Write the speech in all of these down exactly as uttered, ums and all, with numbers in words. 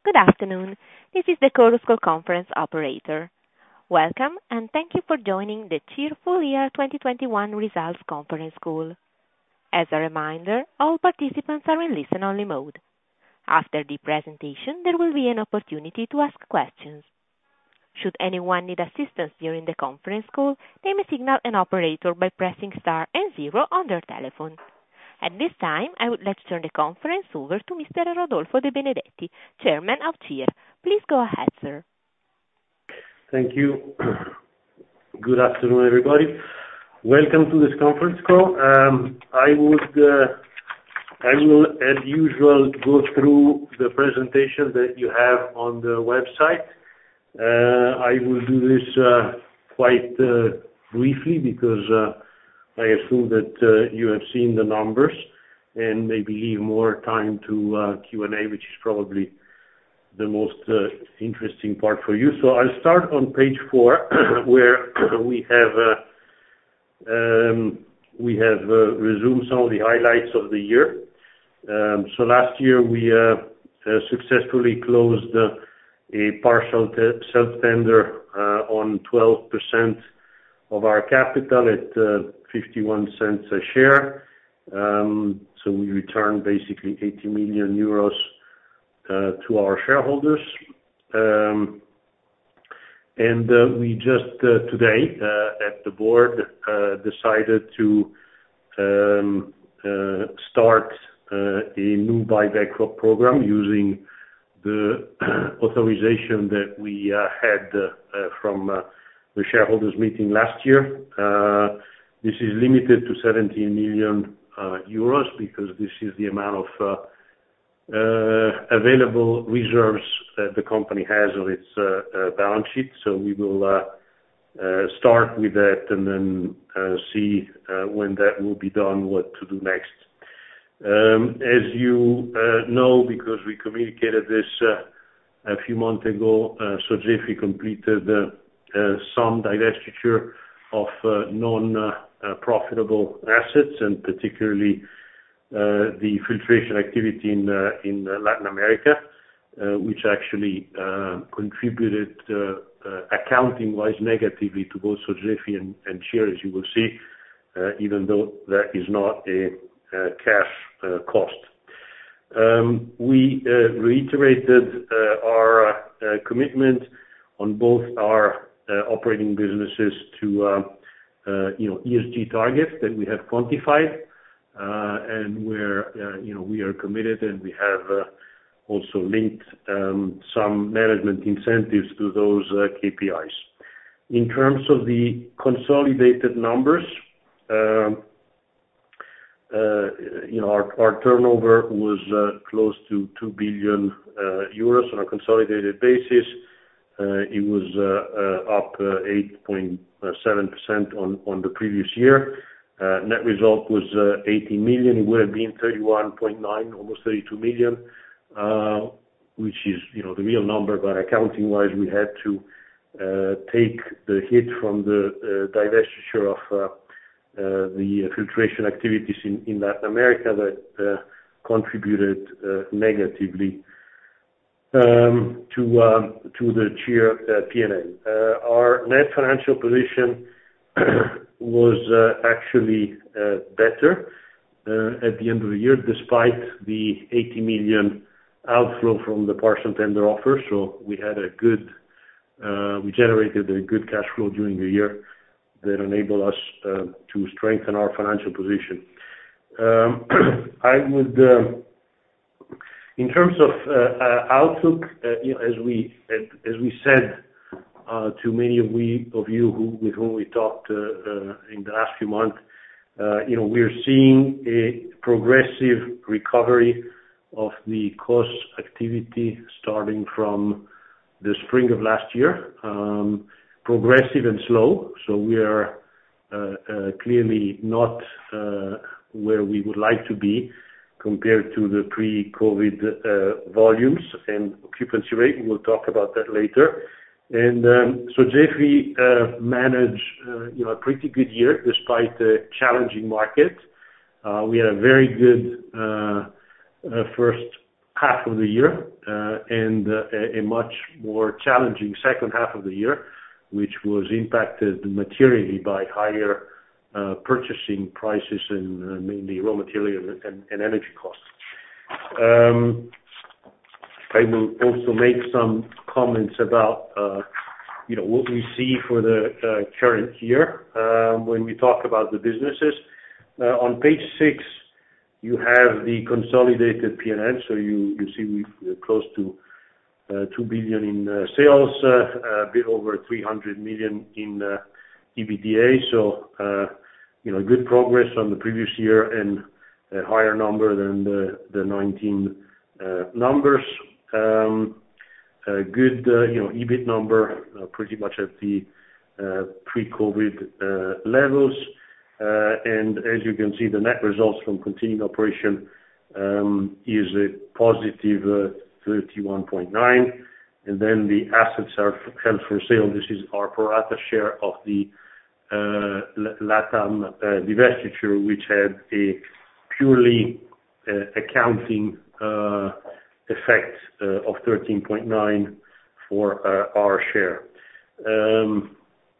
Good afternoon. This is the Chorus Call conference operator. Welcome, and thank you for joining the C I R full year twenty twenty-one results conference call. As a reminder, all participants are in listen-only mode. After the presentation, there will be an opportunity to ask questions. Should anyone need assistance during the conference call, they may signal an operator by pressing star and zero on their telephone. At this time, I would like to turn the conference over to Mister Rodolfo De Benedetti, Chairman of C I R. Please go ahead, sir. Thank you. Good afternoon, everybody. Welcome to this conference call. Um, I would, uh, I will, as usual, go through the presentation that you have on the website. Uh, I will do this uh, quite uh, briefly because uh, I assume that uh, you have seen the numbers and maybe leave more time to uh, Q and A, which is probably the most uh, interesting part for you. So I'll start on page four, where we have uh, um, we have uh, resumed some of the highlights of the year. Um, so last year we uh, uh, successfully closed uh, a partial te- self-tender uh, on twelve percent of our capital at uh, fifty-one cents a share. Um, so we returned basically eighty million euros uh, to our shareholders. Um, and uh, we just uh, today uh, at the board uh, decided to um, uh, start uh, a new buyback program using the authorization that we uh, had uh, uh, from uh, the shareholders meeting last year. Uh, this is limited to seventeen million uh, euros because this is the amount of uh, uh, available reserves that the company has on its uh, uh, balance sheet. So we will uh, uh, start with that and then uh, see uh, when that will be done, what to do next. Um, as you uh, know, because we communicated this uh, a few months ago, uh, Sogefi completed uh, Uh, some divestiture of uh, non-profitable uh, uh, assets, and particularly uh, the filtration activity in uh, in uh, Latin America, uh, which actually uh, contributed uh, uh, accounting-wise negatively to both Sogefi and, and C I R, as you will see, uh, even though that is not a, a cash uh, cost. Um, we uh, reiterated uh, our uh, commitment on both our Uh, operating businesses to, uh, uh, you know, E S G targets that we have quantified, uh, and where, uh, you know, we are committed, and we have uh, also linked um, some management incentives to those uh, K P Is. In terms of the consolidated numbers, uh, uh, you know, our, our turnover was uh, close to two billion uh, euros on a consolidated basis. Uh, it was uh, uh, up uh, eight point seven percent on, on the previous year. Uh, net result was uh, eighteen million. It would have been thirty-one point nine, almost thirty-two million, uh, which is, you know, the real number, but accounting-wise, we had to uh, take the hit from the uh, divestiture of uh, uh, the filtration activities in, in Latin America that uh, contributed uh, negatively Um, to um, to the C I R uh, P and L. Uh, our net financial position was uh, actually uh, better uh, at the end of the year, despite the eighty million outflow from the partial tender offer. So we had a good, uh, we generated a good cash flow during the year that enabled us uh, to strengthen our financial position. Um, I would. Uh, In terms of uh, uh, outlook, uh, you know, as we as we said uh, to many of we of you who with whom we talked uh, uh, in the last few months, uh, you know, we're seeing a progressive recovery of the cost activity starting from the spring of last year, um, progressive and slow. So we are uh, uh, clearly not uh, where we would like to be compared to the pre-COVID uh, volumes and occupancy rate. We'll talk about that later. And um, Sogefi uh, managed, uh, you know, a pretty good year despite a challenging market. Uh, we had a very good uh, uh, first half of the year, uh, and uh, a, a much more challenging second half of the year, which was impacted materially by higher uh, purchasing prices and uh, mainly raw material and, and energy costs. Um, I will also make some comments about, uh, you know, what we see for the uh, current year um, when we talk about the businesses. Uh, on page six, you have the consolidated P and L, so you, you see we're close to uh, two billion in uh, sales, uh, a bit over three hundred million in uh, E B D A, so, uh, you know, good progress on the previous year and a higher number than the, the nineteen uh, numbers. Um, a good, uh, you know, E B I T number, uh, pretty much at the uh, pre-COVID uh, levels. Uh, and as you can see, the net results from continuing operation um, is a positive uh, thirty-one point nine. And then the assets are held for sale. This is our pro rata share of the uh, LATAM uh, divestiture, which had a purely uh, accounting uh, effect uh, of thirteen point nine for uh, our share. Um,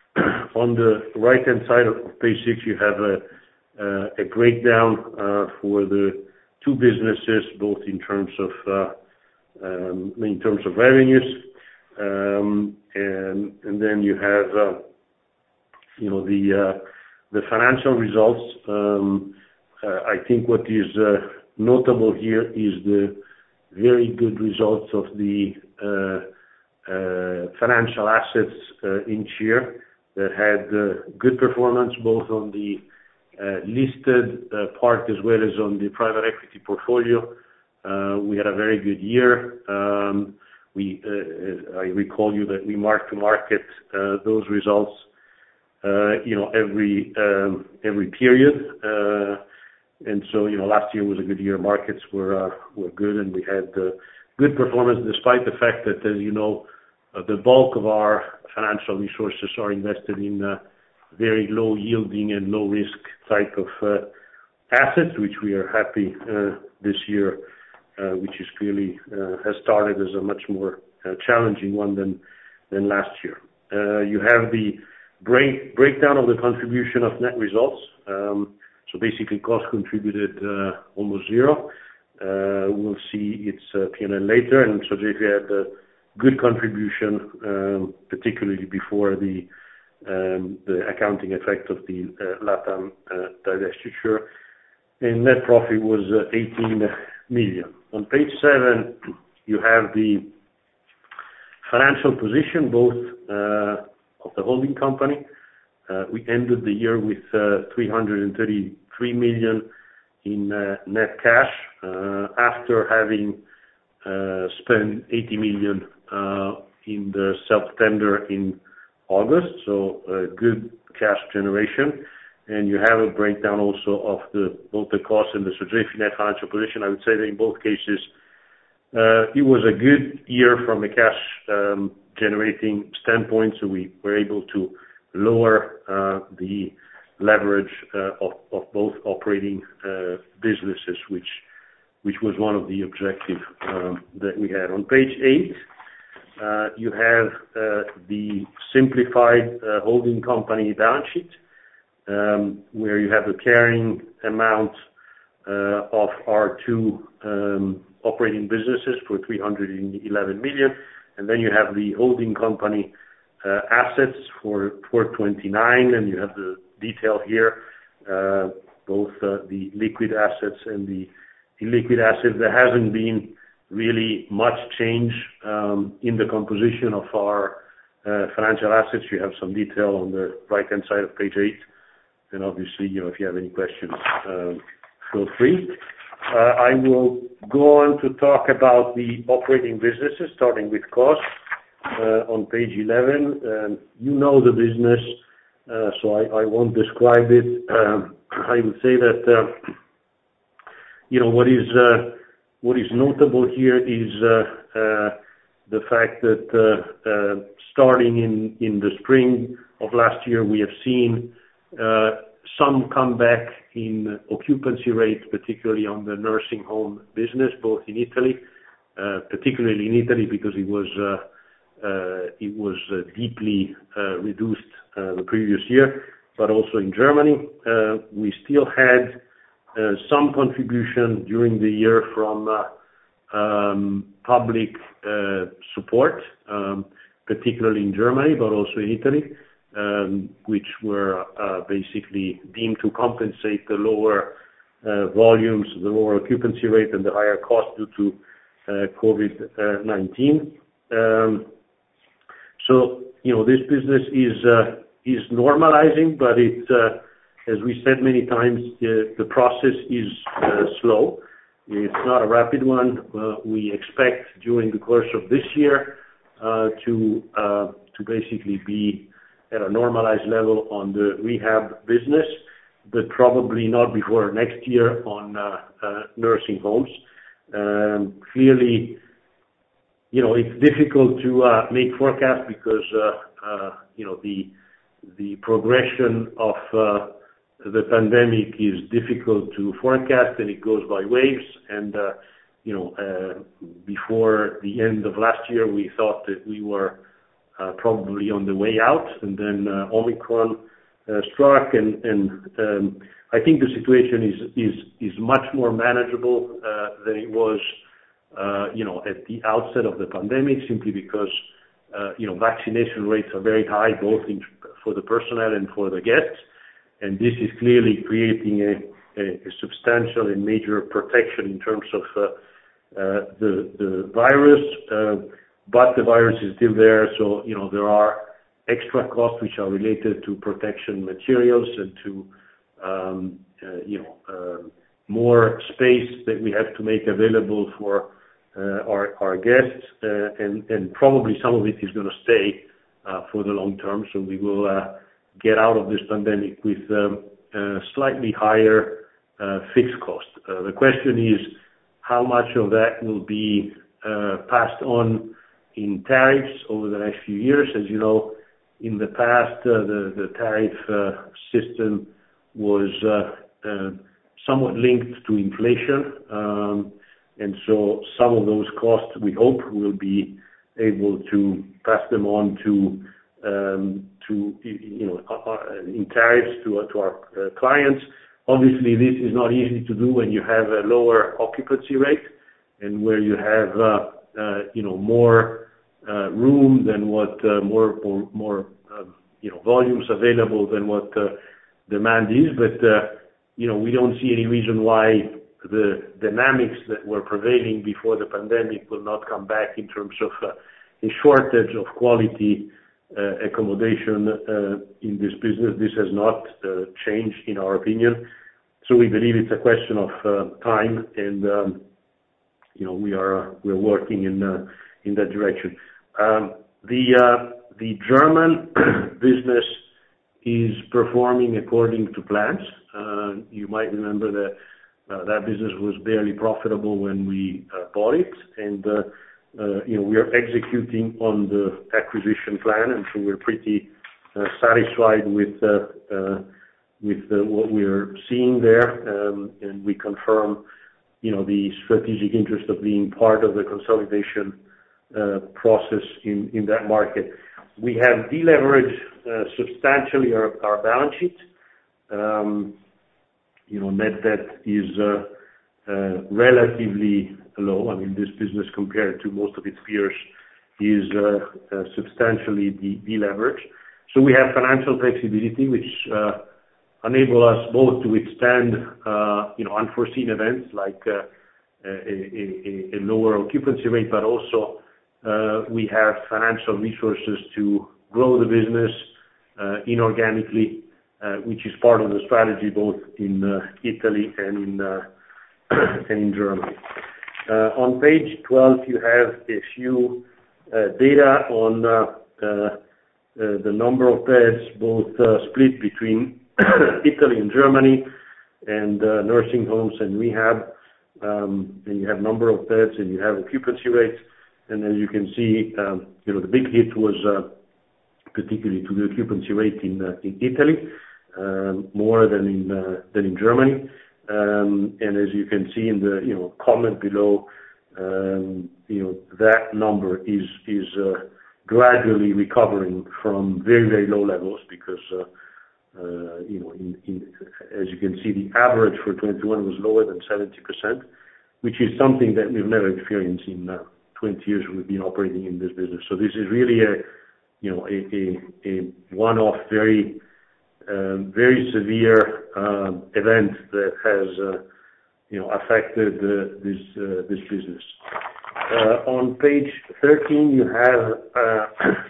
on the right-hand side of page six, you have a, uh, a breakdown uh, for the two businesses, both in terms of uh, um, in terms of revenues, um, and and then you have uh, you know the uh, the financial results. Um, uh, I think what is uh, notable here is the very good results of the uh, uh, financial assets uh, in CIR that had uh, good performance both on the uh, listed uh, part as well as on the private equity portfolio. Uh, we had a very good year. Um, we, uh, I recall you that we mark to market uh, those results, uh, you know, every um, every period. Uh, And so, you know, last year was a good year. Markets were uh, were good, and we had uh, good performance, despite the fact that, as you know, uh, the bulk of our financial resources are invested in uh, very low yielding and low risk type of uh, assets, which we are happy uh, this year, uh, which is clearly uh, has started as a much more uh, challenging one than than last year. Uh, you have the break breakdown of the contribution of net results. Um, So basically, cost contributed uh, almost zero. Uh, we'll see its uh, P and L later, and so J P had a good contribution, um, particularly before the um, the accounting effect of the uh, LATAM uh, divestiture. And net profit was uh, eighteen million. On page seven, you have the financial position, both uh, of the holding company. Uh, we ended the year with uh, three hundred thirty-three million in uh, net cash uh, after having uh, spent eighty million uh, in the self-tender in August, so uh, good cash generation. And you have a breakdown also of the both the cost and the Sogefi net financial position. I would say that in both cases, uh, it was a good year from a cash um, generating standpoint, so we were able to lower uh, the leverage uh, of, of both operating uh, businesses, which which was one of the objectives um, that we had. On page eight, uh, you have uh, the simplified uh, holding company balance sheet, um, where you have the carrying amount uh, of our two um, operating businesses for three hundred eleven million, and then you have the holding company Uh, assets for four twenty-nine, and you have the detail here, uh, both uh, the liquid assets and the illiquid assets. There hasn't been really much change um, in the composition of our uh, financial assets. You have some detail on the right-hand side of page eight, and obviously, you know, if you have any questions, um, feel free. Uh, I will go on to talk about the operating businesses, starting with cost. Uh, on page eleven, um, you know the business, uh, so I, I won't describe it. Um, I would say that uh, you know what is uh, what is notable here is uh, uh, the fact that uh, uh, starting in in the spring of last year, we have seen uh, some comeback in occupancy rates, particularly on the nursing home business, both in Italy uh, particularly in Italy, because it was uh, uh, it was uh, deeply uh, reduced uh, the previous year, but also in Germany. Uh, we still had uh, some contribution during the year from uh, um, public uh, support, um, particularly in Germany, but also in Italy, um, which were uh, basically deemed to compensate the lower uh, volumes, the lower occupancy rate, and the higher cost due to uh, COVID nineteen. Um, so, you know, this business is uh, is normalizing, but it, uh, as we said many times, the, the process is uh, slow. It's not a rapid one. Uh, we expect during the course of this year uh, to uh, to basically be at a normalized level on the rehab business, but probably not before next year on uh, uh, nursing homes. Um, clearly, you know, it's difficult to uh, make forecasts because uh, uh, you know the the progression of uh, the pandemic is difficult to forecast, and it goes by waves. And uh, you know, uh, before the end of last year, we thought that we were uh, probably on the way out, and then uh, Omicron uh, struck, and, and um, I think the situation is is is much more manageable uh, than it was, uh, you know, at the outset of the pandemic, simply because uh, you know vaccination rates are very high, both in, for the personnel and for the guests. And this is clearly creating a, a, a substantial and major protection in terms of uh, uh, the, the virus, uh, but the virus is still there, so, you know, there are extra costs which are related to protection materials and to, um, uh, you know, uh, more space that we have to make available for uh, our, our guests, uh, and, and probably some of it is going to stay uh, for the long term, so we will uh, get out of this pandemic with um, uh, slightly higher uh, fixed cost. Uh, the question is how much of that will be uh, passed on in tariffs over the next few years. As you know, in the past, uh, the, the tariff uh, system was uh, uh, somewhat linked to inflation, um, and so some of those costs, we hope, will be able to pass them on to Um, to, you know, in tariffs to, to our uh, clients. Obviously, this is not easy to do when you have a lower occupancy rate and where you have, uh, uh, you know, more uh, room than what, uh, more, more, more uh, you know, volumes available than what uh, demand is. But, uh, you know, we don't see any reason why the dynamics that were prevailing before the pandemic will not come back in terms of uh, a shortage of quality Uh, accommodation uh, in this business. This has not uh, changed in our opinion. So we believe it's a question of uh, time, and um, you know we are uh, we're working in uh, in that direction. Um, the uh, the German business is performing according to plans. Uh, you might remember that uh, that business was barely profitable when we uh, bought it, and uh, Uh, you know, we are executing on the acquisition plan, and so we're pretty uh, satisfied with uh, uh, with uh, what we're seeing there, um, and we confirm, you know, the strategic interest of being part of the consolidation uh, process in, in that market. We have deleveraged uh, substantially our, our balance sheet. Um, you know, net debt is uh, uh, relatively low. I mean, this business, compared to most of its peers, is uh, uh, substantially de- deleveraged. So we have financial flexibility, which uh, enable us both to withstand, uh, you know, unforeseen events like uh, a, a, a lower occupancy rate, but also uh, we have financial resources to grow the business uh, inorganically, uh, which is part of the strategy both in uh, Italy and in uh, and in Germany. Uh, on page twelve, you have a few uh, data on uh, uh, uh, the number of beds, both uh, split between Italy and Germany, and uh, nursing homes and rehab. Um, and you have number of beds, and you have occupancy rates. And as you can see, um, you know, the big hit was uh, particularly to the occupancy rate in uh, in Italy, um, more than in uh, than in Germany. Um, and as you can see in the, you know, comment below, um, you know, that number is is uh, gradually recovering from very, very low levels because, uh, uh, you know, in, in, as you can see, the average for twenty-one was lower than seventy percent, which is something that we've never experienced in uh, twenty years we've been operating in this business. So this is really a, you know, a, a, a one-off, very, um, very severe um, event that has, uh, you know, affected uh, this uh, this business. Uh, on page thirteen, you have uh,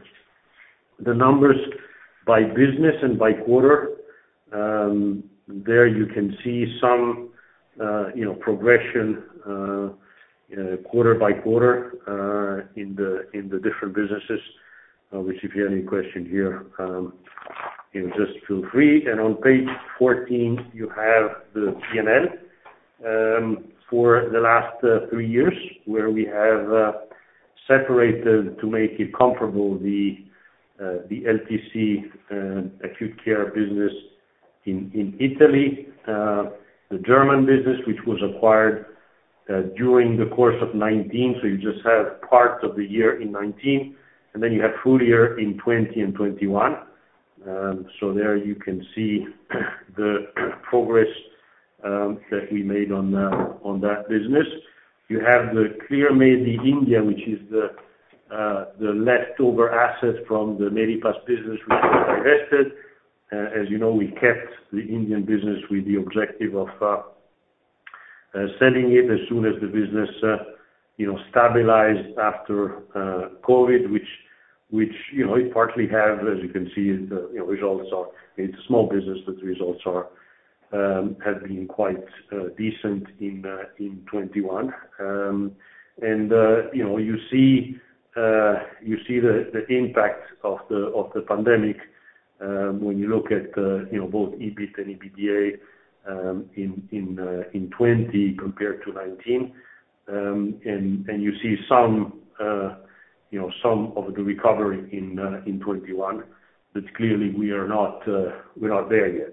the numbers by business and by quarter. Um, there you can see some, uh, you know, progression uh, uh, quarter by quarter uh, in the in the different businesses. Uh, which, if you have any question here, um, you know, just feel free. And on page fourteen, you have the P and L um, for the last uh, three years, where we have uh, separated to make it comparable the uh, the L T C uh, acute care business in in Italy, uh, the German business, which was acquired uh, during the course of nineteen. So you just have part of the year in nineteen. And then you have full year in twenty and twenty-one. Um, so there you can see the progress um, that we made on uh, on that business. You have the ClearMedi India, which is the uh, the leftover asset from the Medipass business, which was divested. Uh, as you know, we kept the Indian business with the objective of uh, uh, selling it as soon as the business uh, you know, stabilized after uh, COVID, which, which you know, it partly have, as you can see, the you know, results are, it's a small business, but the results are, um, have been quite uh, decent in uh, in twenty-one. Um, and, uh, you know, you see, uh, you see the, the impact of the, of the pandemic um, when you look at, uh, you know, both E B I T and EBITDA um, in, in, uh, in twenty compared to nineteen. Um, and, and you see some, uh, you know, some of the recovery in uh, in twenty-one, but clearly we are not uh, we're not there yet.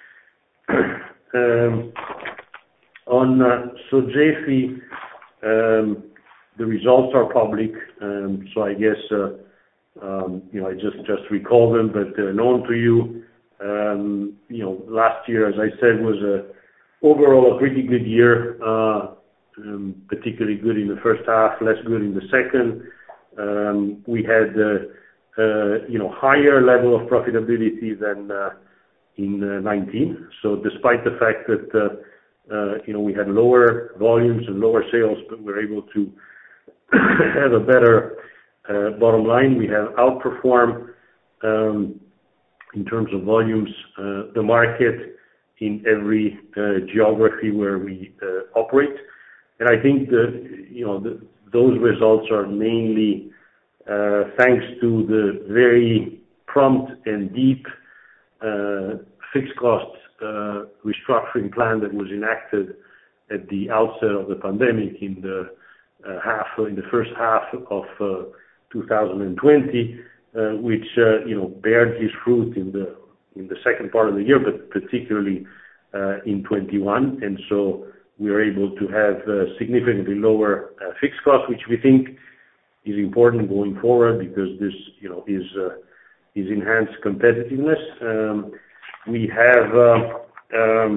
um, on uh, Sogefi, um, the results are public, um, so I guess uh, um, you know I just just recall them, but uh, known to you. Um, you know, last year, as I said, was a overall a pretty good year. Uh, Um, particularly good in the first half, less good in the second. Um, we had, uh, uh, you know, higher level of profitability than uh, in uh, nineteen. So despite the fact that, uh, uh, you know, we had lower volumes and lower sales, but we were able to have a better uh, bottom line. We have outperformed um, in terms of volumes uh, the market in every uh, geography where we uh, operate. And I think the, you know, the, those results are mainly uh, thanks to the very prompt and deep uh, fixed cost uh, restructuring plan that was enacted at the outset of the pandemic in the uh, half, in the first half of uh, two thousand twenty, uh, which uh, you know bared his fruit in the in the second part of the year, but particularly uh, in twenty-one, and so we are able to have uh, significantly lower uh, fixed costs, which we think is important going forward because this, you know, is uh, is enhanced competitiveness. Um, we have uh, um,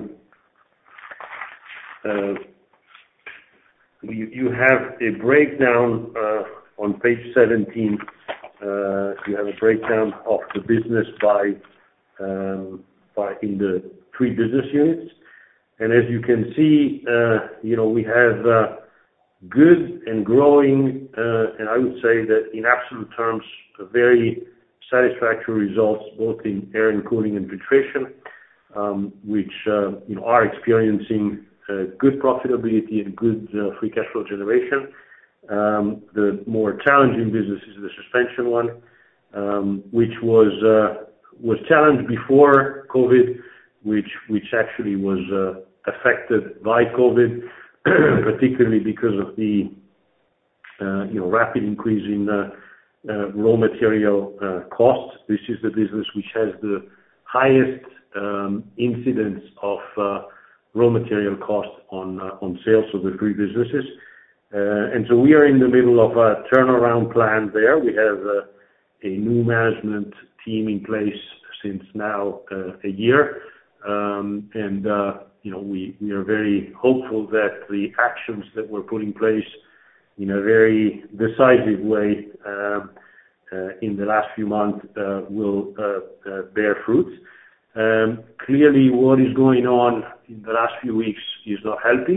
uh, you, you have a breakdown uh, on page seventeen. Uh, you have a breakdown of the business by um, by in the three business units. And as you can see, uh, you know, we have uh, good and growing, uh, and I would say that in absolute terms, very satisfactory results, both in air and cooling and filtration, um, which, uh, you know, are experiencing uh, good profitability and good uh, free cash flow generation. Um, the more challenging business is the suspension one, um, which was uh, was challenged before COVID, which which actually was uh, affected by COVID, particularly because of the uh, you know rapid increase in uh, uh, raw material uh, costs. This is the business which has the highest um, incidence of uh, raw material cost on uh, on sales of the three businesses. Uh, and so we are in the middle of a turnaround plan there. We have uh, a new management team in place since now uh, a year. Um, and, uh, you know, we, we are very hopeful that the actions that we're putting in place in a very decisive way um, uh, in the last few months uh, will uh, uh, bear fruit. Um, clearly, what is going on in the last few weeks is not helping.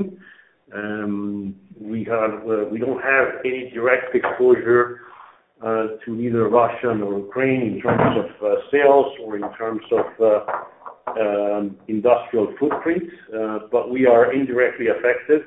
Um, we have uh, we don't have any direct exposure uh, to either Russia or Ukraine in terms of uh, sales or in terms of uh, um, industrial footprint, uh, but we are indirectly affected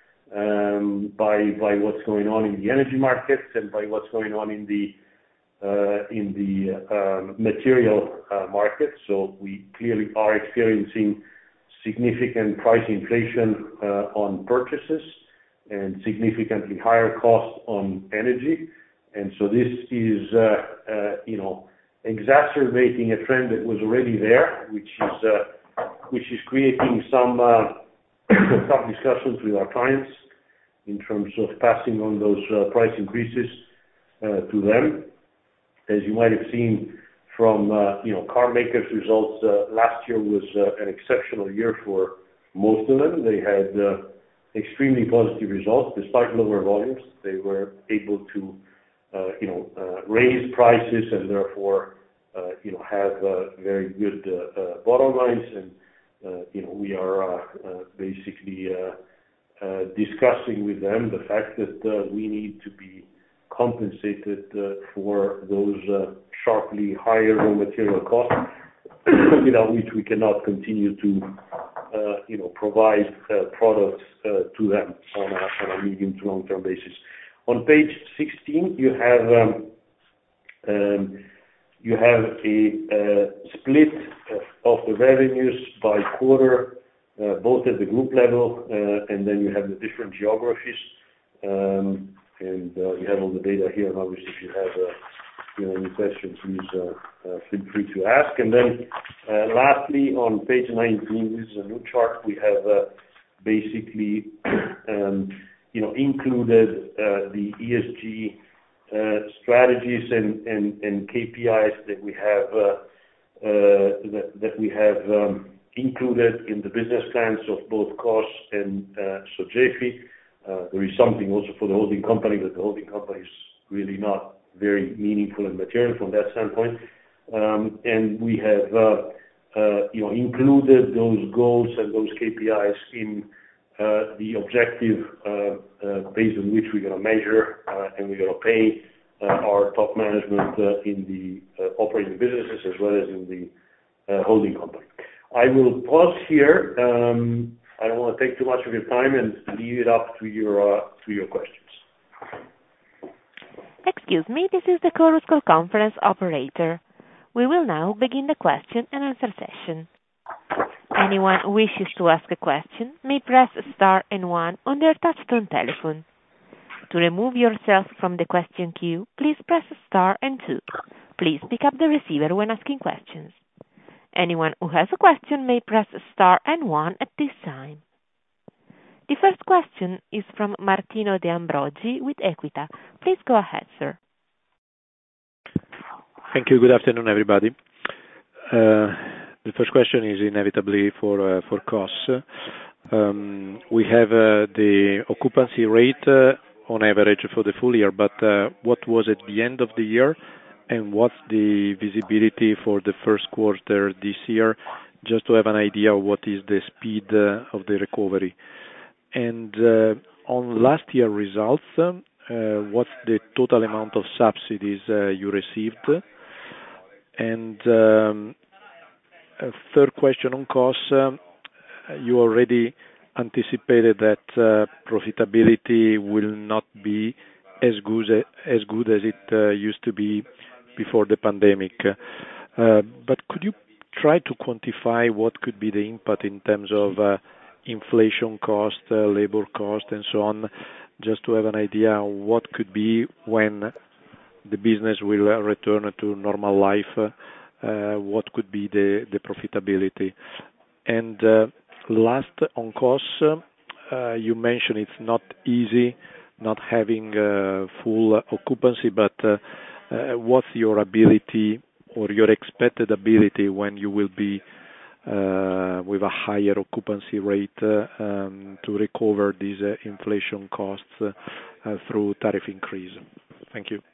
um, by by what's going on in the energy markets and by what's going on in the uh, in the um, material uh, market. So we clearly are experiencing significant price inflation uh, on purchases and significantly higher costs on energy. And so this is, uh, uh, you know, exacerbating a trend that was already there, which is, uh, which is creating some, uh, some discussions with our clients in terms of passing on those uh, price increases uh, to them. As you might have seen, from, uh, you know, car makers' results, uh, last year was uh, an exceptional year for most of them. They had uh, extremely positive results. Despite lower volumes, they were able to, uh, you know, uh, raise prices and therefore, uh, you know, have uh, very good uh, uh, bottom lines. And, uh, you know, we are uh, uh, basically uh, uh, discussing with them the fact that uh, we need to be compensated uh, for those uh, sharply higher raw material costs, without which we cannot continue to, uh, you know, provide uh, products uh, to them on a, on a medium to long-term basis. On page sixteen, you have um, um, you have a uh, split of the revenues by quarter, uh, both at the group level, uh, and then you have the different geographies. Um, And uh, you have all the data here, and obviously if you have uh, you know, any questions, please uh, uh, feel free to ask. And then uh, lastly, on page nineteen, this is a new chart. We have uh, basically um, you know, included uh, the E S G uh, strategies and, and, and K P Is that we have uh, uh, that, that we have um, included in the business plans of both C O S and uh, Sogefi. Uh, there is something also for the holding company, but the holding company is really not very meaningful and material from that standpoint. Um, and we have, uh, uh, you know, included those goals and those K P Is in uh, the objective uh, uh, based on which we're going to measure uh, and we're going to pay uh, our top management uh, in the uh, operating businesses as well as in the uh, holding company. I will pause here. Um, I don't want to take too much of your time and leave it up to your uh, to your questions. Excuse me, this is the Chorus Call conference operator. We will now begin the question and answer session. Anyone who wishes to ask a question may press star and one on their touchtone telephone. To remove yourself from the question queue, please press star and two. Please pick up the receiver when asking questions. Anyone who has a question may press star and one at this time. The first question is from Martino De Ambrogi with Equita. Please go ahead, sir. Thank you. Good afternoon, everybody. Uh, the first question is inevitably for uh, for C O S. Um, we have uh, the occupancy rate uh, on average for the full year, but uh, what was at the end of the year? And what's the visibility for the first quarter this year, just to have an idea of what is the speed uh, of the recovery. And uh, on last year results, uh, what's the total amount of subsidies uh, you received? And um, a third question on C O S, uh, you already anticipated that uh, profitability will not be as good as, good as it uh, used to be before the pandemic. Uh, but could you try to quantify what could be the impact in terms of uh, inflation cost, uh, labor cost, and so on, just to have an idea what could be when the business will uh, return to normal life, uh, what could be the, the profitability. And uh, last, on C O S, uh, you mentioned it's not easy not having uh, full occupancy, but uh, uh, what's your ability or your expected ability when you will be uh, with a higher occupancy rate uh, um, to recover these uh, inflation costs uh, uh, through tariff increase? Thank you.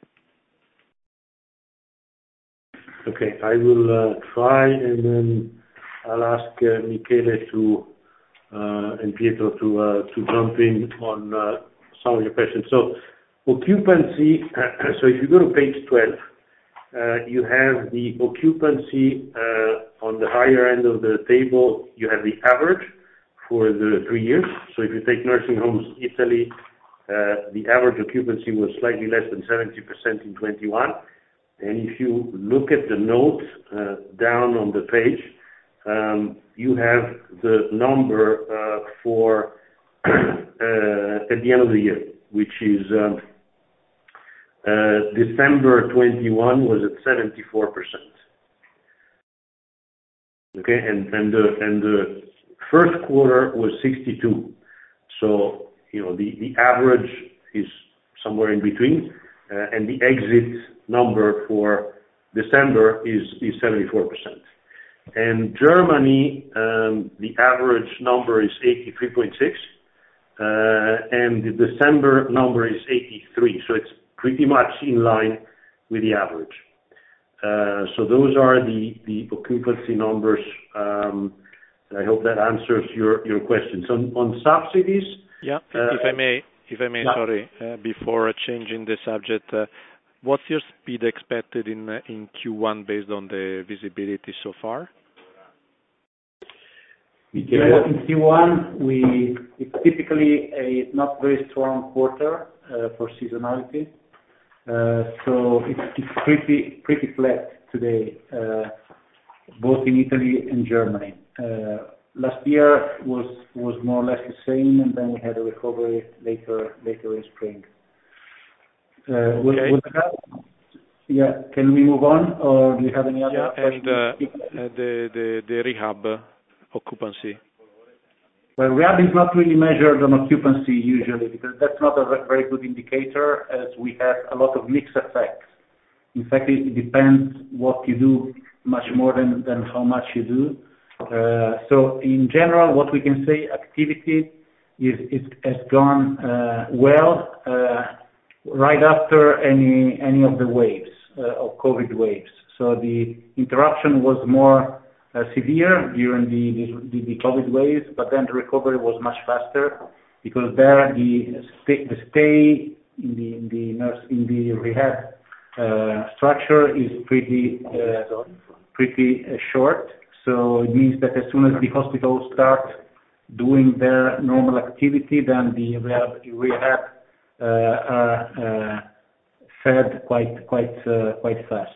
Okay, I will uh, try, and then I'll ask uh, Michele to uh, and Pietro to uh, to jump in on uh, some of your questions. So, occupancy. So, if you go to page twelve, uh, you have the occupancy uh, on the higher end of the table. You have the average for the three years. So, if you take nursing homes Italy, uh, the average occupancy was slightly less than seventy percent in twenty-one. And if you look at the note uh, down on the page, um, you have the number uh, for uh, at the end of the year, which is um, uh, December twenty-one was at seventy-four percent. Okay, and and the and the first quarter was sixty-two. So you know the the average is somewhere in between, uh, and the exit number for December is, is seventy-four percent. And Germany, um, the average number is eighty-three point six, uh, and the December number is eighty-three, so it's pretty much in line with the average. Uh, so those are the, the occupancy numbers. Um, I hope that answers your, your questions. On, on subsidies... Yeah, uh, if I may, if I may, yeah. sorry, uh, before changing the subject, uh, what's your speed expected in uh, in Q one based on the visibility so far? Yeah, in Q one, we it's typically a not very strong quarter uh, for seasonality. Uh, so it's, it's pretty pretty flat today, uh, both in Italy and Germany. Uh, last year was was more or less the same, and then we had a recovery later later in spring. Uh, with, okay. with that, yeah, can we move on, or do you have any other yeah, questions? and uh, uh, the, the the rehab uh, occupancy. Well, rehab is not really measured on occupancy usually, because that's not a very good indicator, as we have a lot of mixed effects. In fact, it, it depends what you do much more than, than how much you do. Uh, so in general, what we can say, activity is, is has gone uh, well uh, right after any any of the waves uh, of COVID waves. So the interruption was more Uh, severe during the, the the COVID waves, but then the recovery was much faster, because there the stay, the stay in the in the nurse in the rehab uh, structure is pretty uh, pretty uh, short. So it means that as soon as the hospitals start doing their normal activity, then the rehab rehab uh, are uh, fed quite quite uh, quite fast.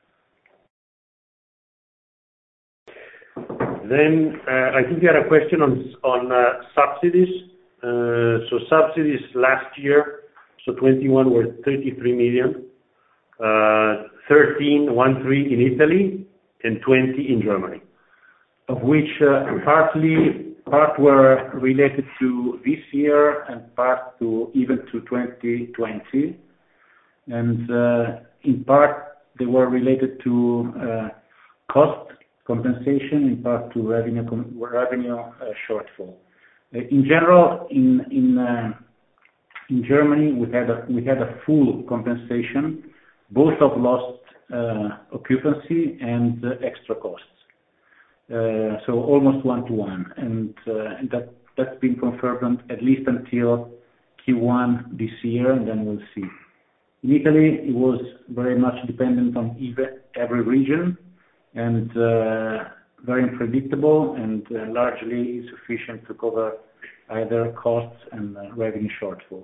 Then uh, I think you had a question on on uh, subsidies. Uh, so subsidies last year, so twenty-one were thirty-three million, uh, thirteen, one three in Italy, and twenty in Germany, of which uh, partly part were related to this year and part to even to twenty twenty, and uh, in part they were related to uh, cost compensation, in part to revenue revenue uh, shortfall. Uh, in general, in in uh, in Germany, we had a we had a full compensation, both of lost uh, occupancy and uh, extra costs. Uh, so almost one to one, and, uh, and that that's been confirmed at least until Q one this year, and then we'll see. In Italy, it was very much dependent on every region, and uh, very unpredictable, and uh, largely insufficient to cover either costs and uh, revenue shortfall.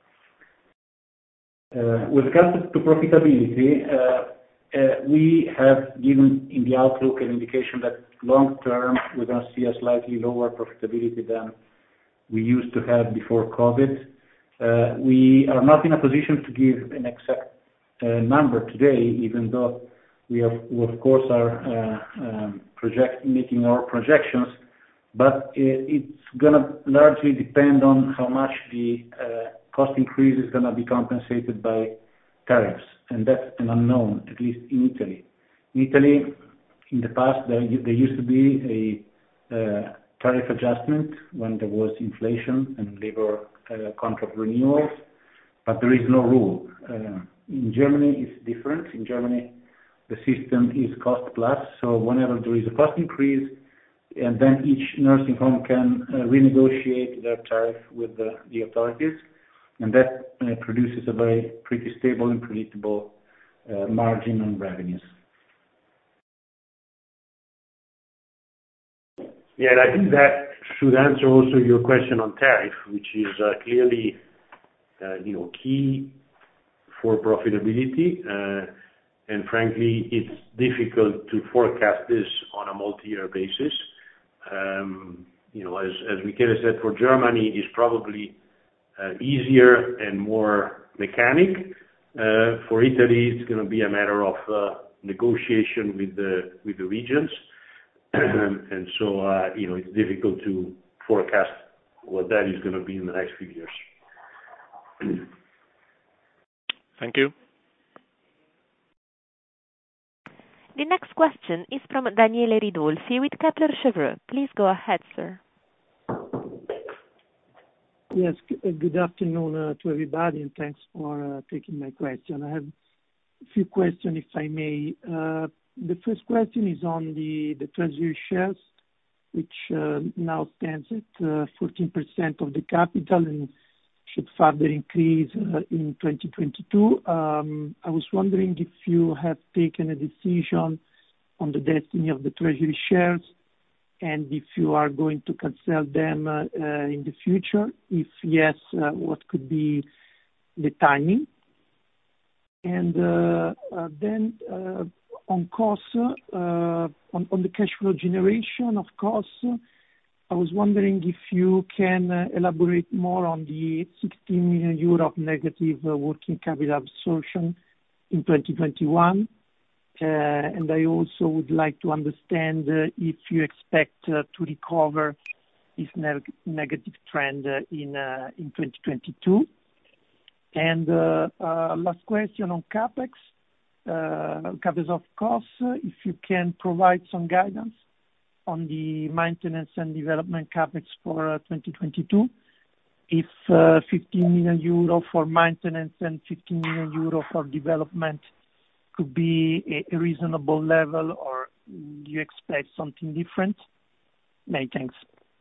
Uh, with regards to profitability, uh, uh, we have given in the outlook an indication that long term we're going to see a slightly lower profitability than we used to have before COVID. Uh, we are not in a position to give an exact uh, number today, even though We, have, we of course are uh, um, project, making our projections, but it, it's going to largely depend on how much the uh, cost increase is going to be compensated by tariffs, and that's an unknown, at least in Italy. In Italy, in the past, there, there used to be a uh, tariff adjustment when there was inflation and labor uh, contract renewals, but there is no rule. Uh, in Germany, it's different. In Germany, the system is cost plus, so whenever there is a cost increase, and then each nursing home can uh, renegotiate their tariff with the, the authorities, and that uh, produces a very pretty stable and predictable uh, margin on revenues. Yeah, and I think that should answer also your question on tariff, which is uh, clearly, uh, you know, key for profitability. Uh, and frankly, it's difficult to forecast this on a multi-year basis. Um, you know, as, as Michele said, for Germany, it's probably uh, easier and more mechanic. Uh, for Italy, it's going to be a matter of uh, negotiation with the with the regions. And so, uh, you know, it's difficult to forecast what that is going to be in the next few years. Thank you. The next question is from Daniele Ridolfi with Kepler Cheuvreux. Please go ahead, sir. Yes, good afternoon uh, to everybody, and thanks for uh, taking my question. I have a few questions, if I may. Uh, the first question is on the, the treasury shares, which uh, now stands at uh, fourteen percent of the capital and should further increase uh, in twenty twenty-two. Um, I was wondering if you have taken a decision on the destiny of the treasury shares, and if you are going to cancel them uh, uh, in the future. If yes, uh, what could be the timing? And uh, uh, then uh, on costs, uh, on, on the cash flow generation of costs, I was wondering if you can uh, elaborate more on the sixteen million euro of negative uh, working capital absorption in twenty twenty-one. Uh, and I also would like to understand uh, if you expect uh, to recover this neg- negative trend uh, in uh, in twenty twenty-two. And uh, uh, last question on CapEx, uh, CapEx of costs, uh, if you can provide some guidance on the maintenance and development CapEx for uh, twenty twenty-two, if uh, fifteen million euro for maintenance and fifteen million euro for development could be a, a reasonable level, or do you expect something different? Many thanks.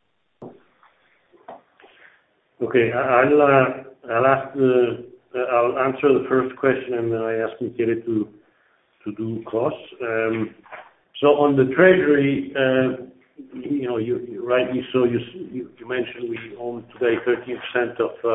Okay, I'll uh, I'll ask the I'll answer the first question, and then I ask Michele to to do costs. Um, so on the treasury, uh, you know, you, you rightly so. You, you you mentioned we own today thirteen percent of uh,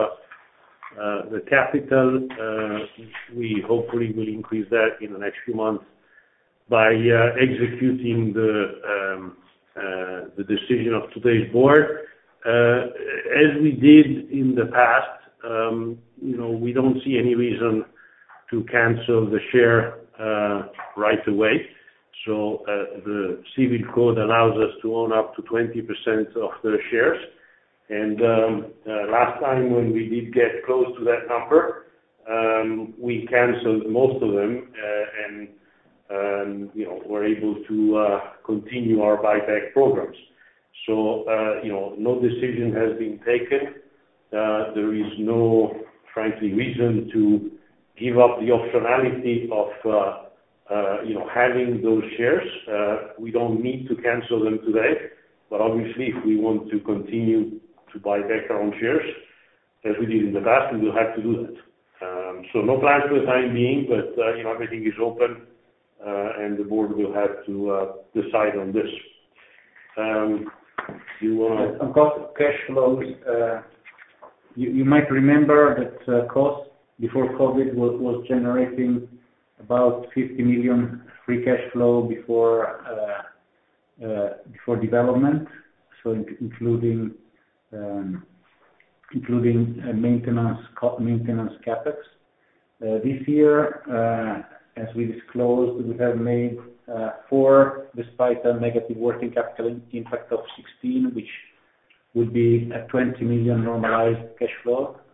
uh, the capital. Uh, we hopefully will increase that in the next few months by uh, executing the um, uh, the decision of today's board. Uh, as we did in the past, um, you know, we don't see any reason to cancel the share uh, right away. So uh, the civil code allows us to own up to twenty percent of the shares. And um, uh, last time when we did get close to that number, um, we canceled most of them uh, and, um, you know, were able to uh, continue our buyback programs. So, uh, you know, no decision has been taken. Uh, there is no, frankly, reason to give up the optionality of, uh, uh, you know, having those shares. Uh, we don't need to cancel them today, but obviously if we want to continue to buy back our own shares, as we did in the past, we will have to do that. Um, so no plans for the time being, but, uh, you know, everything is open, uh, and the board will have to uh, decide on this. Um, You want on cost of cash flows, uh, you, you might remember that uh, cost before COVID was, was generating about fifty million free cash flow before uh, uh, before development, so in, including um, including uh, maintenance co- maintenance capex. Uh, this year, uh, as we disclosed, we have made Uh, four, despite a negative working capital impact of sixteen, which would be a twenty million normalized cash flow.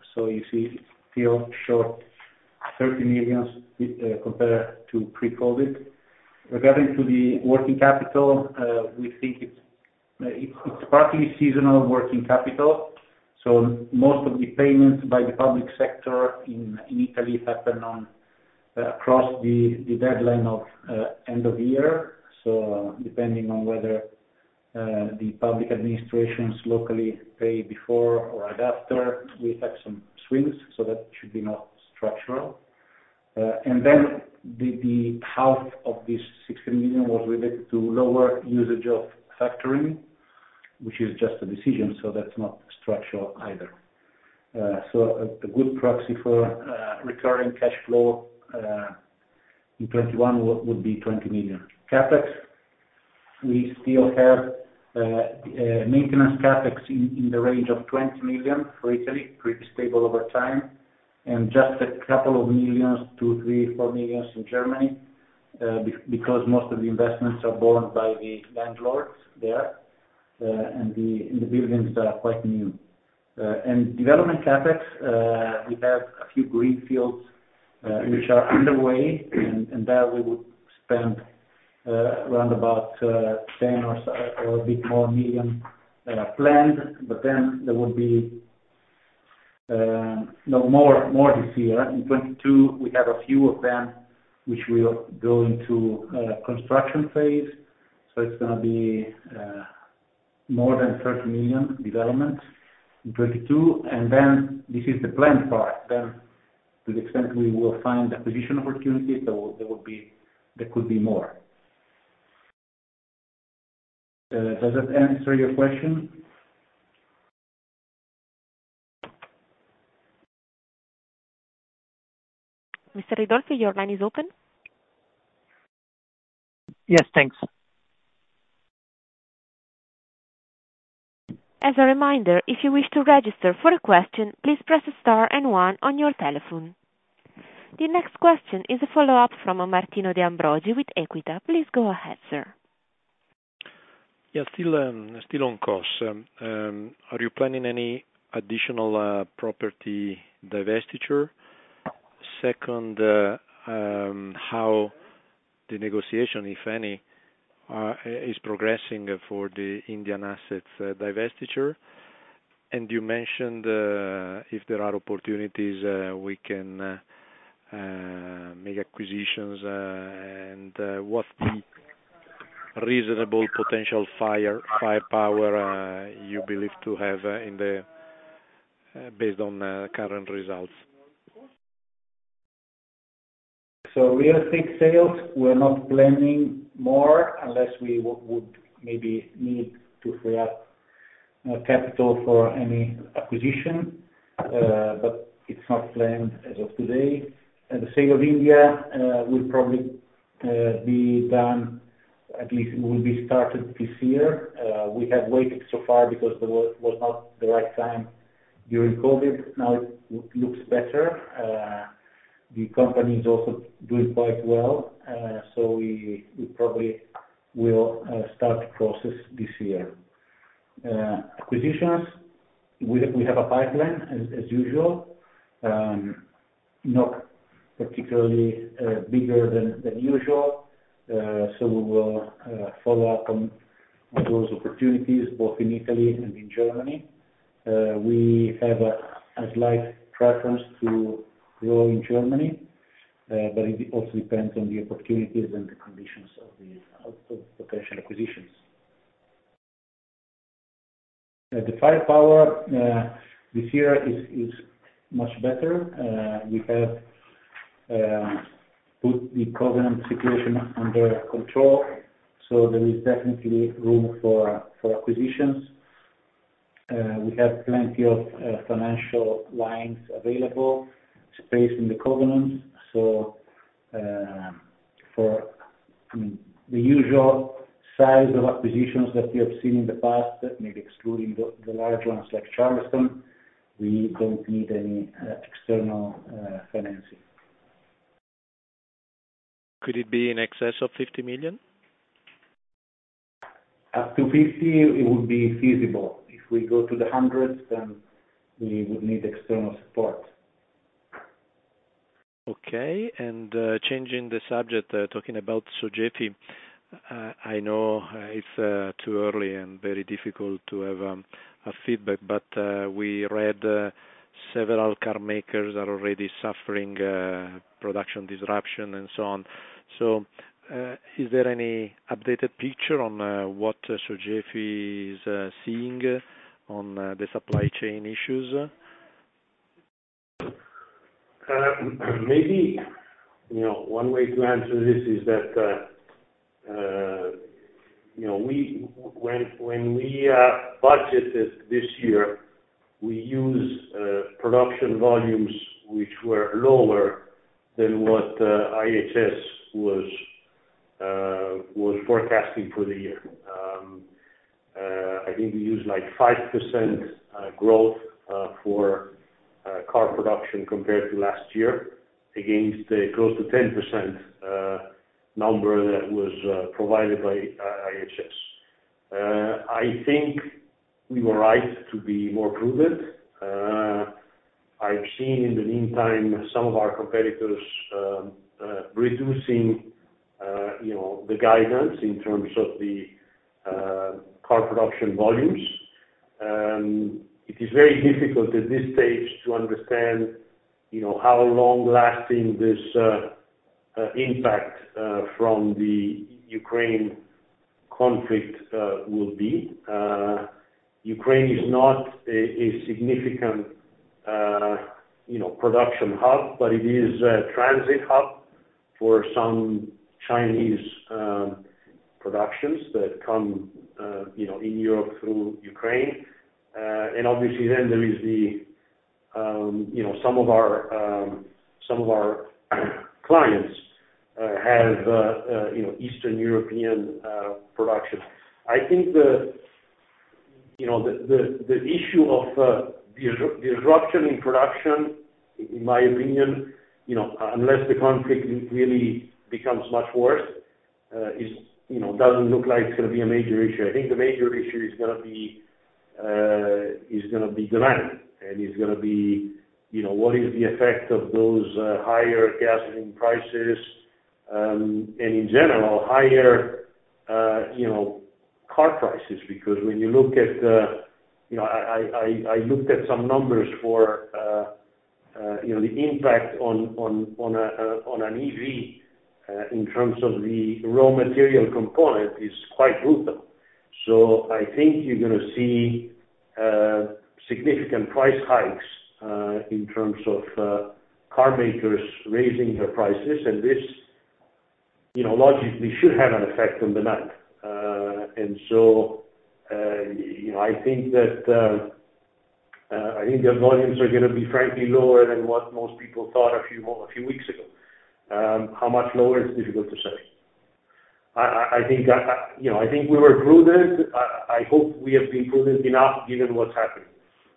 So you see it's still short thirty million uh, compared to pre-COVID. Regarding to the working capital, uh, we think it's, it's it's partly seasonal working capital. So most of the payments by the public sector in, in Italy happen on uh, across the, the deadline of uh, end of year. So uh, depending on whether uh, the public administrations locally pay before or right after, we have some swings, so that should be not structural. Uh, and then the, the half of this sixty million was related to lower usage of factoring, which is just a decision, so that's not structural either. Uh, so a, a good proxy for uh, recurring cash flow uh, in twenty-one would, would be twenty million. CapEx, we still have uh, uh, maintenance CapEx in, in the range of twenty million for Italy, pretty stable over time, and just a couple of millions, two, three, four millions in Germany, uh, be, because most of the investments are borne by the landlords there. Uh, and the, and the buildings are quite new. Uh, and development CapEx, uh, we have a few greenfields uh, which are underway, and, and there we would spend uh, around about uh, ten or, so, or a bit more million uh, planned, but then there would be uh, no more more this year. In twenty-two, we have a few of them which will go into uh, construction phase, so it's going to be uh, more than thirty million development in twenty-two, and then this is the planned part. Then, to the extent we will find acquisition opportunities, there will, there will be, there could be more. Uh, does that answer your question? Mister Ridolfi, your line is open. Yes, thanks. As a reminder, if you wish to register for a question, please press star and one on your telephone. The next question is a follow-up from Martino De Ambrogi with Equita. Please go ahead, sir. Yeah, still um, still on costs. Um, um, are you planning any additional uh, property divestiture? Second, uh, um, how the negotiation, if any, Uh, is progressing for the Indian assets uh, divestiture. And you mentioned uh, if there are opportunities, uh, we can uh, uh, make acquisitions, uh, and uh, what's the reasonable potential fire firepower uh, you believe to have uh, in the uh, based on uh, current results? So real estate sales, we're not planning more unless we w- would maybe need to free up uh, capital for any acquisition, uh, but it's not planned as of today. Uh, the sale of India uh, will probably uh, be done, at least it will be started this year. Uh, we have waited so far because there was, was not the right time during COVID. Now it w- looks better. Uh, The company is also doing quite well, uh, so we, we probably will uh, start the process this year. Uh, acquisitions, we, we have a pipeline as, as usual, um, not particularly uh, bigger than, than usual, uh, so we will uh, follow up on, on those opportunities both in Italy and in Germany. Uh, we have a, a slight preference to grow in Germany, uh, but it also depends on the opportunities and the conditions of the of, of potential acquisitions. Uh, the firepower uh, this year is, is much better. Uh, we have uh, put the covenant situation under control, so there is definitely room for for acquisitions. Uh, we have plenty of uh, financial lines available, space in the covenants, so uh, for I mean, the usual size of acquisitions that we have seen in the past, maybe excluding the, the large ones like Charleston, we don't need any uh, external uh, financing. Could it be in excess of fifty million? Up to fifty, it would be feasible. If we go to the hundreds, then we would need external support. Okay, and uh, changing the subject, uh, talking about Sogefi, uh, I know uh, it's uh, too early and very difficult to have um, a feedback, but uh, we read uh, several car makers are already suffering uh, production disruption and so on. So, uh, is there any updated picture on uh, what uh, Sogefi is uh, seeing uh, on uh, the supply chain issues? Uh, maybe, you know, one way to answer this is that, uh, uh, you know, we when when we uh, budgeted this year, we used uh, production volumes which were lower than what uh, I H S was uh, was forecasting for the year. Um, uh, I think we used like five percent uh, growth uh, for Uh, car production compared to last year, against uh, close to ten percent uh, number that was uh, provided by uh, I H S. Uh, I think we were right to be more prudent. Uh, I've seen in the meantime some of our competitors um, uh, reducing, uh, you know, the guidance in terms of the uh, car production volumes. Um, It is very difficult at this stage to understand, you know, how long-lasting this uh, uh, impact uh, from the Ukraine conflict uh, will be. Uh, Ukraine is not a, a significant, uh, you know, production hub, but it is a transit hub for some Chinese um, productions that come, uh, you know, in Europe through Ukraine. Uh, and obviously, then there is the, um, you know, some of our um, some of our clients uh, have, uh, uh, you know, Eastern European uh, production. I think the, you know, the the, the issue of uh, disruption in production, in my opinion, you know, unless the conflict really becomes much worse, uh, is, you know, doesn't look like it's going to be a major issue. I think the major issue is going to be Uh, is going to be demand, and is going to be, you know, what is the effect of those uh, higher gasoline prices, um, and in general, higher, uh, you know, car prices, because when you look at, uh, you know, I, I, I looked at some numbers for, uh, uh, you know, the impact on, on, on, a, uh, on an E V uh, in terms of the raw material component is quite brutal. So I think you're going to see uh, significant price hikes uh, in terms of uh, car makers raising their prices, and this, you know, logically should have an effect on demand. Uh, and so, uh, you know, I think that uh, uh, I think the volumes are going to be frankly lower than what most people thought a few a few weeks ago. Um, how much lower is difficult to say. I, I think, I, you know, I think we were prudent. I, I hope we have been prudent enough given what's happening.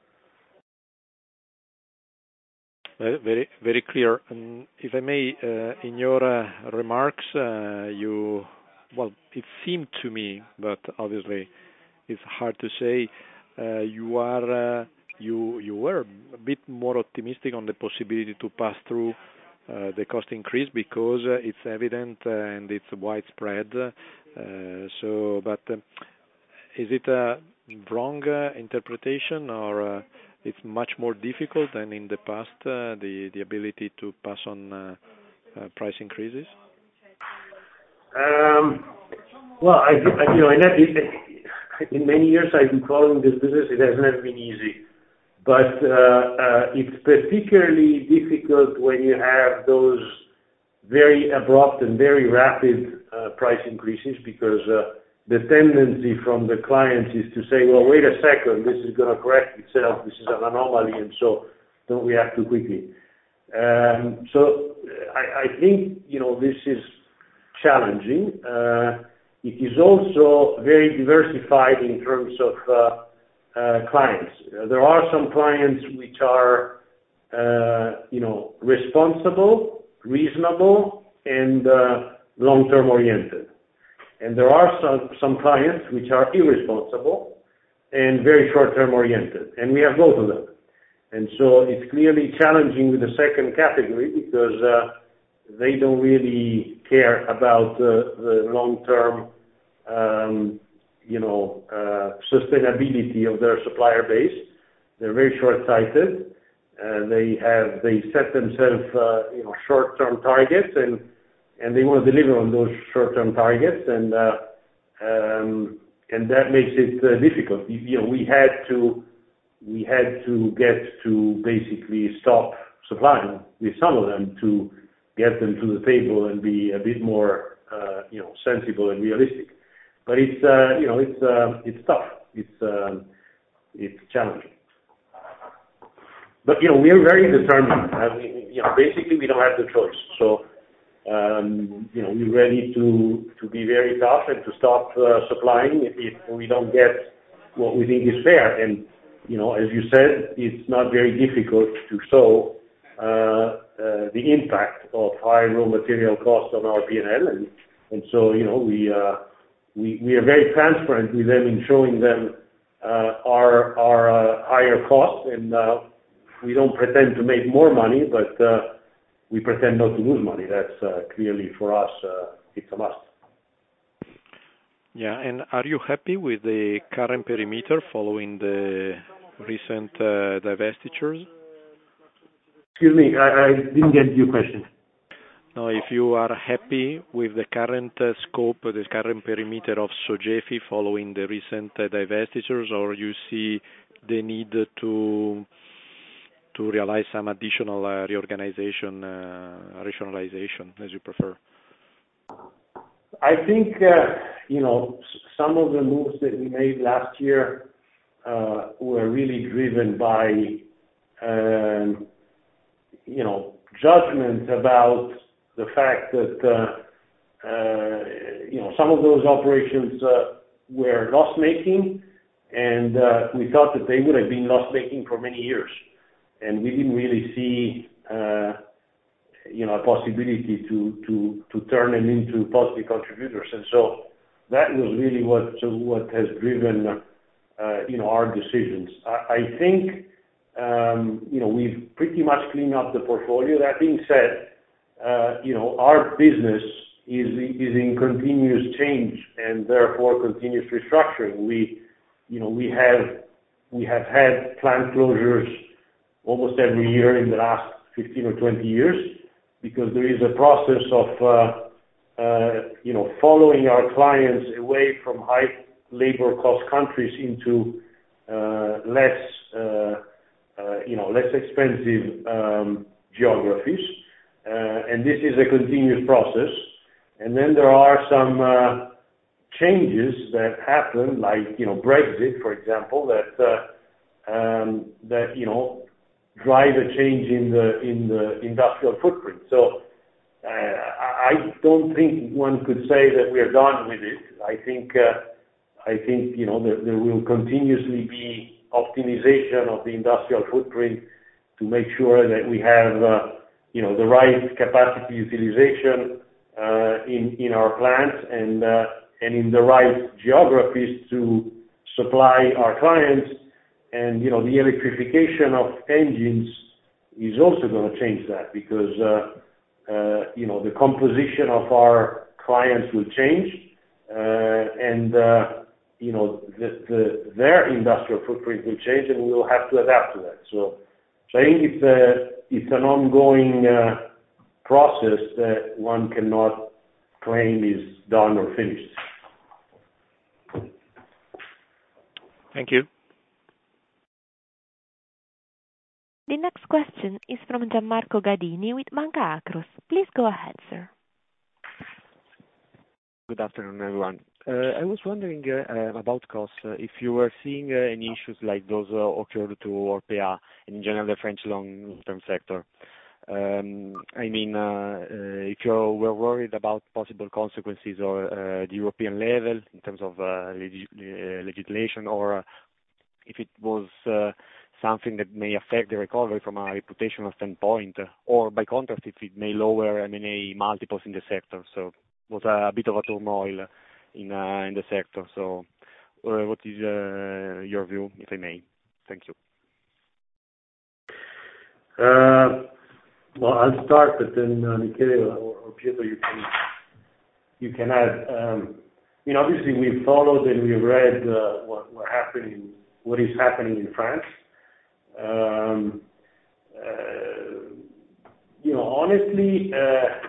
Very, very clear. And if I may, uh, in your uh, remarks, uh, you, well, it seemed to me, but obviously it's hard to say, uh, you are, uh, you, you were a bit more optimistic on the possibility to pass through Uh, the cost increase because uh, it's evident uh, and it's widespread. Uh, so, but uh, is it a wrong uh, interpretation, or uh, it's much more difficult than in the past, uh, the the ability to pass on uh, uh, price increases? Um, well, I, I you know, in, that, in many years I've been following this business. It has never been easy. But uh, uh, it's particularly difficult when you have those very abrupt and very rapid uh, price increases, because uh, the tendency from the clients is to say, well, wait a second, this is going to correct itself, this is an anomaly, and so don't react too quickly. Um, so I, I think, you know, this is challenging. Uh, it is also very diversified in terms of uh, Uh, clients. Uh, there are some clients which are, uh, you know, responsible, reasonable, and uh, long-term oriented. And there are some, some clients which are irresponsible and very short-term oriented. And we have both of them. And so it's clearly challenging with the second category because uh, they don't really care about uh, the long-term, um, you know, uh, sustainability of their supplier base. They're very short-sighted. Uh, they have they set themselves, uh, you know, short-term targets, and and they want to deliver on those short-term targets, and uh, um, and that makes it uh, difficult. You know, we had to. we had to get to basically stop supplying with some of them to get them to the table and be a bit more, uh, you know, sensible and realistic. But it's, uh, you know, it's uh, it's tough. It's um, it's challenging. But you know, we're very determined. Uh, we, you know, basically, we don't have the choice. So, um, you know, we're ready to to be very tough and to stop uh, supplying if, if we don't get what we think is fair. And you know, as you said, it's not very difficult to show uh, uh, the impact of high raw material costs on our P and L, and and so you know we uh, we we are very transparent with them in showing them uh, our our uh, higher costs, and uh, we don't pretend to make more money, but uh, we pretend not to lose money. That's uh, clearly for us, uh, it's a must. Yeah, and are you happy with the current perimeter following the recent uh, divestitures? Excuse me, I, I didn't get your question. No, if you are happy with the current uh, scope, the current perimeter of Sogefi following the recent uh, divestitures, or you see the need to to realize some additional uh, reorganization, uh, rationalization, as you prefer? I think, uh, you know, some of the moves that we made last year uh, were really driven by, um, you know, judgment about the fact that, uh, uh, you know, some of those operations uh, were loss-making, and uh, we thought that they would have been loss-making for many years. And we didn't really see, uh, you know, a possibility to, to, to turn them into positive contributors. And so that was really what, so what has driven, uh, you know, our decisions. I, I think, um, you know, we've pretty much cleaned up the portfolio. That being said, uh, you know, our business is, is in continuous change and therefore continuous restructuring. We, you know, we have, we have had plant closures almost every year in the last fifteen or twenty years, because there is a process of, uh, uh, you know, following our clients away from high labor cost countries into uh, less, uh, uh, you know, less expensive um, geographies, uh, and this is a continuous process. And then there are some uh, changes that happen, like you know, Brexit, for example, that uh, um, that you know. drive a change in the in the industrial footprint. So uh, I don't think one could say that we are done with it. I think uh, I think you know there, there will continuously be optimization of the industrial footprint to make sure that we have uh, you know the right capacity utilization uh, in in our plants and uh, and in the right geographies to supply our clients. And, you know, the electrification of engines is also going to change that because, uh, uh, you know, the composition of our clients will change, uh, and, uh, you know, the, the, their industrial footprint will change, and we will have to adapt to that. So, so I think it's, a, it's an ongoing uh, process that one cannot claim is done or finished. Thank you. The next question is from Gianmarco Gadini with Banca Akros. Please go ahead, sir. Good afternoon, everyone. Uh, I was wondering uh, about costs, uh, if you were seeing uh, any issues like those uh, occurred to Orpea and in general the French long-term sector. Um, I mean, uh, uh, if you were worried about possible consequences or uh, the European level in terms of uh, leg- uh, legislation, or uh, if it was uh, something that may affect the recovery from a reputational standpoint, or by contrast, if it may lower M and A multiples in the sector. So it was a bit of a turmoil in uh, in the sector. So uh, what is uh, your view, if I may? Thank you. Uh, well, I'll start, but then uh, Michele or, or Pietro, you can you can add. Um, you know, obviously we've followed and we've read uh, what what happening, what is happening in France. Um, uh, you know, honestly, uh,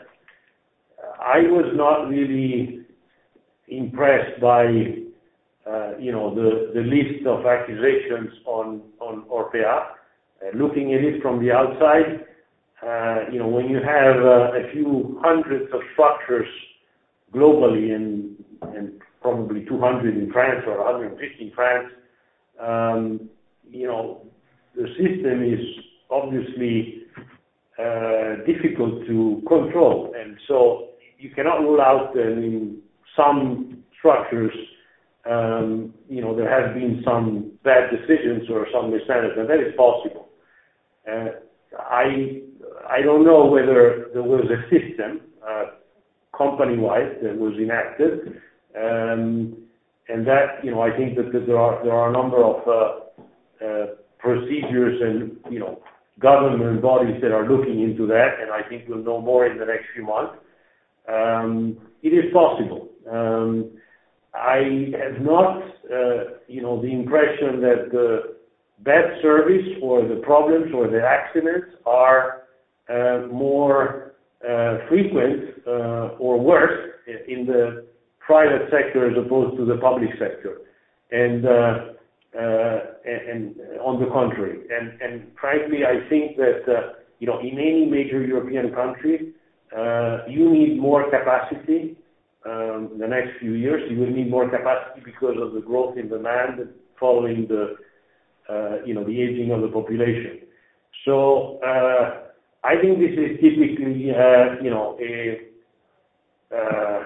I was not really impressed by uh, you know the the list of accusations on on Orpea. Uh, looking at it from the outside, uh, you know, when you have uh, a few hundreds of structures globally and, and probably two hundred in France or one hundred fifty in France, um, you know, the system is obviously uh, difficult to control. And so you cannot rule out that in some structures, um, you know, there has been some bad decisions or some mismanagement. That is possible. Uh, I I don't know whether there was a system uh, company-wide that was enacted, um, and that you know I think that, that there are there are a number of uh, uh, procedures and you know government bodies that are looking into that, and I think we'll know more in the next few months. Um, it is possible. Um, I have not uh, you know the impression that the bad service or the problems or the accidents are uh, more uh, frequent uh, or worse in the private sector as opposed to the public sector, and uh, uh, and, and on the contrary. And, and frankly, I think that uh, you know in any major European country, uh, you need more capacity. Um, in the next few years, you will need more capacity because of the growth in demand following the Uh, you know, the aging of the population. So uh, I think this is typically, uh, you know, a, uh,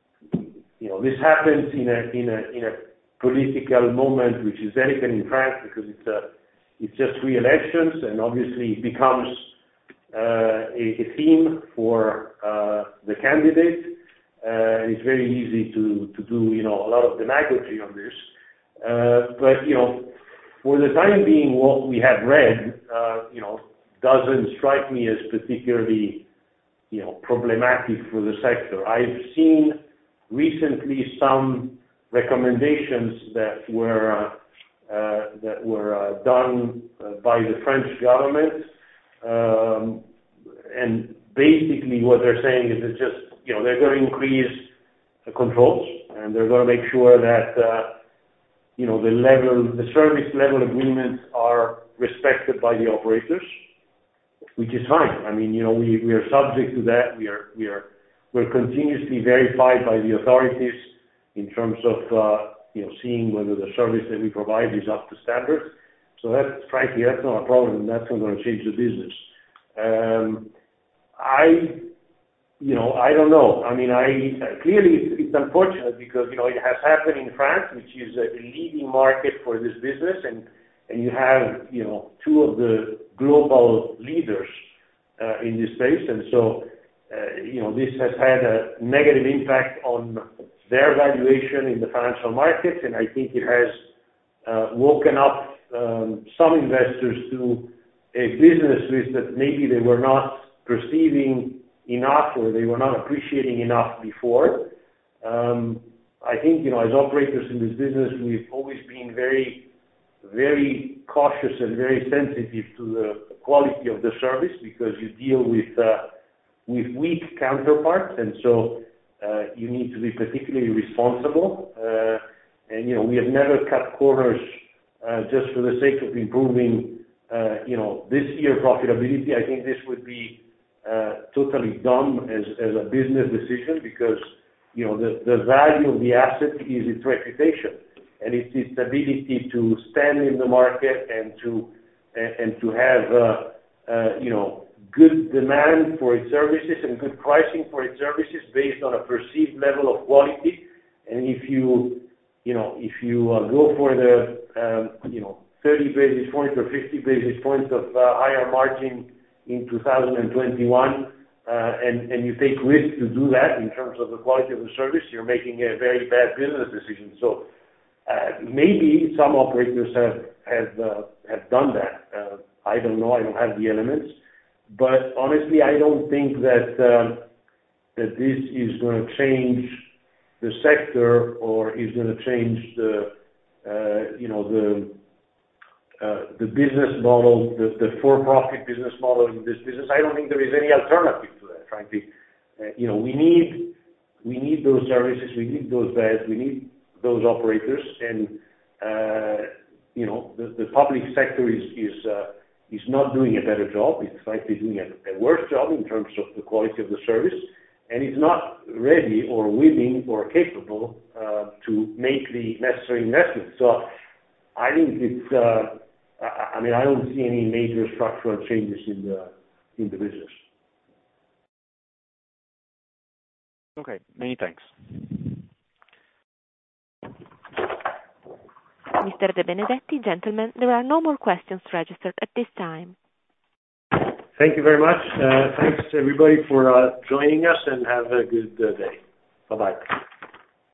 you know, this happens in a in a in a political moment which is delicate in France because it's a it's just three elections and obviously it becomes uh, a, a theme for uh, the candidate. Uh, and it's very easy to to do you know a lot of demagogy on this, uh, but you know. For the time being, what we have read, uh, you know, doesn't strike me as particularly, you know, problematic for the sector. I've seen recently some recommendations that were uh, uh, that were uh, done uh, by the French government, um, and basically what they're saying is it's just, you know, they're going to increase the controls and they're going to make sure that. Uh, you know, the level, the service level agreements are respected by the operators, which is fine. I mean, you know, we, we are subject to that. We are, we are, we're continuously verified by the authorities in terms of, uh, you know, seeing whether the service that we provide is up to standards. So that's, frankly, that's not a problem. That's not going to change the business. Um, I, You know, I don't know. I mean, I clearly it's, it's unfortunate because you know it has happened in France, which is a leading market for this business, and and you have you know two of the global leaders uh, in this space, and so uh, you know this has had a negative impact on their valuation in the financial markets, and I think it has uh, woken up um, some investors to a business risk that maybe they were not perceiving enough or they were not appreciating enough before. Um, I think, you know, as operators in this business, we've always been very, very cautious and very sensitive to the quality of the service because you deal with, uh, with weak counterparts and so uh, you need to be particularly responsible. Uh, and, you know, we have never cut corners uh, just for the sake of improving, uh, you know, this year profitability. I think this would be Uh, totally dumb as, as a business decision because, you know, the, the value of the asset is its reputation and it's its ability to stand in the market and to, and, and to have, uh, uh, you know, good demand for its services and good pricing for its services based on a perceived level of quality. And if you, you know, if you uh, go for the, um, you know, thirty basis points or fifty basis points of uh, higher margin in two thousand twenty-one, uh, and, and you take risk to do that in terms of the quality of the service, you're making a very bad business decision. So uh, maybe some operators have have uh, have done that, uh, I don't know. I don't have the elements. But honestly, I don't think that um, that this is going to change the sector or is going to change the uh, you know the uh, the business model, the, the for-profit business model in this business. I don't think there is any alternative to that. Frankly, uh, you know we need we need those services, we need those beds, we need those operators, and uh, you know the, the public sector is is uh, is not doing a better job. It's frankly doing a, a worse job in terms of the quality of the service, and it's not ready or willing or capable uh, to make the necessary investments. So I think it's, uh, I, I mean, I don't see any major structural changes in the in the business. Okay, many thanks. Mister De Benedetti, gentlemen, there are no more questions registered at this time. Thank you very much. Uh, thanks everybody for uh, joining us, and have a good uh, day. Bye-bye.